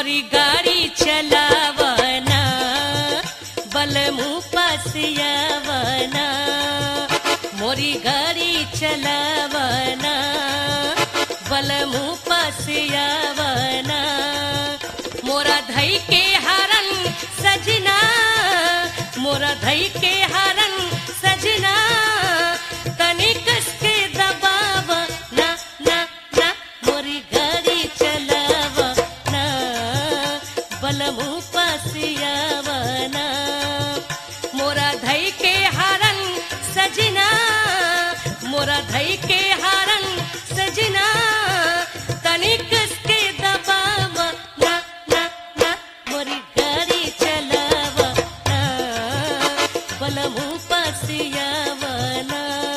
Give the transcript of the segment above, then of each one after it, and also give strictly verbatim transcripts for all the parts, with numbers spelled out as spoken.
मोरी गाड़ी चलावना बलमू पसियावना मोरी गाड़ी चलावना बलमू पसियावना मोरा धई के हरन सजना मोरा धई के हरन सजना तनिक के दबाव ना ना ना मोरी गाड़ी चलावना बलमू पसियावना मोरा धई के हरन सजना मोरा धई के हरन सजना तनिक के दबाव ना ना ना मोरी गाड़ी चलावना बलमू पसियावना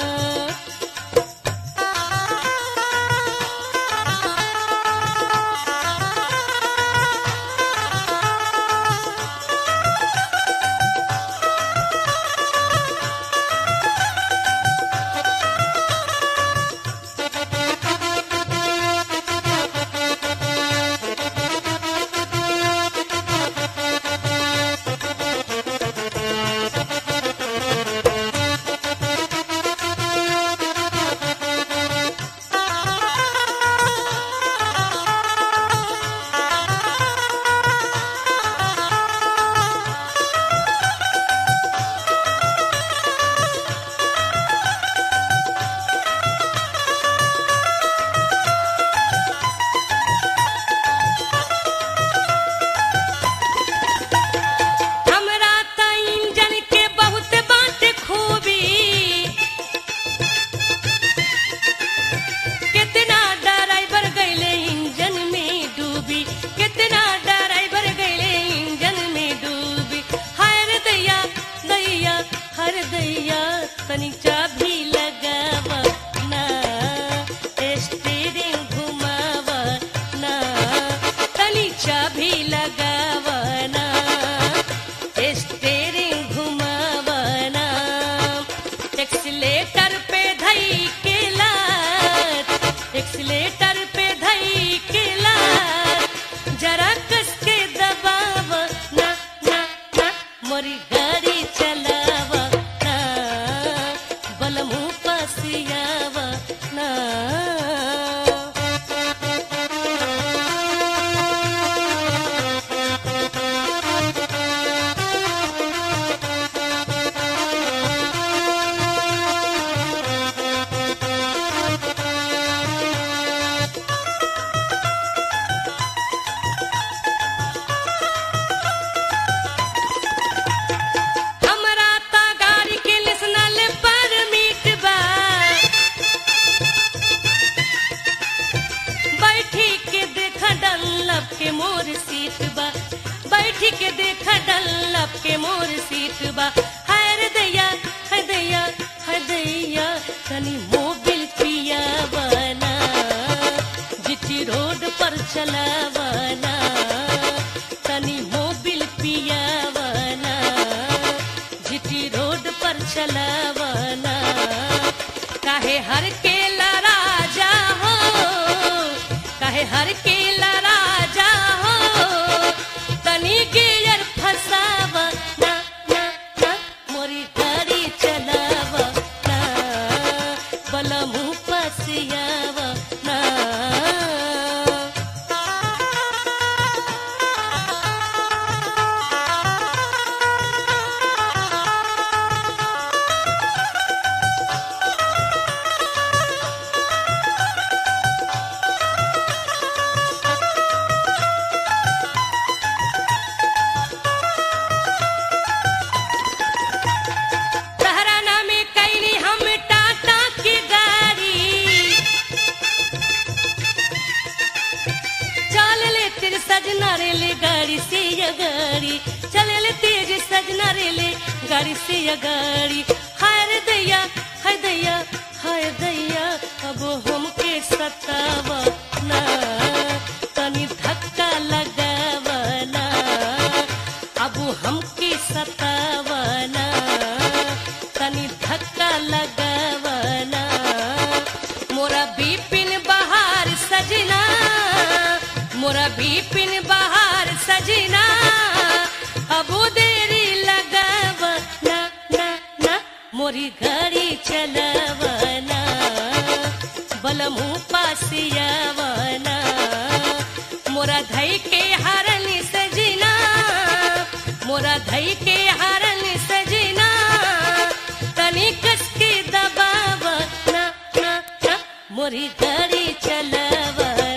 तनी चाबी लगावना स्टीयरिंग घुमावना तनी चाबी लगावना स्टीयरिंग घुमावना एक्सीलेटर पे धई के लात एक्सीलेटर पे धई के लात जरा कस के दबाव ना ना ना मोरी गाड़ी चलावा बलमू पसियावना के मोर सीट बा बैठी के देखा डल्लब के मोर सीट बा हाय रे दैया हाय दैया हाय दैया तनी मोबिल पियावना जिटी रोड पर चलावना तनी मोबिल पियावना जिटी रोड पर चलावना काहे हर के राजा हो काहे हर के राजा हो तनी गियर फसाव ना ना ना मोरी गाड़ी चलावना बलमू पसियावना सजना रेले गाड़ी से या गाड़ी चले ले तेज सजना रेले गाड़ी से या गाड़ी हाय रे दैया हाय दैया हाय दैया अब हमके सतावना तनी धक्का लगावना अब हमके सतावना तनी धक्का लगावना मोरा बिपिन बहार सजना मोरा बिपिन बहार सजना अबो देरी लगाव ना ना ना मोरी घड़ी चलवना बलमू पासियावना मोरा धई के हरन सजना मोरा धई के हरन सजना तनी कस के दबाव ना ना ना मोरी घड़ी चलवना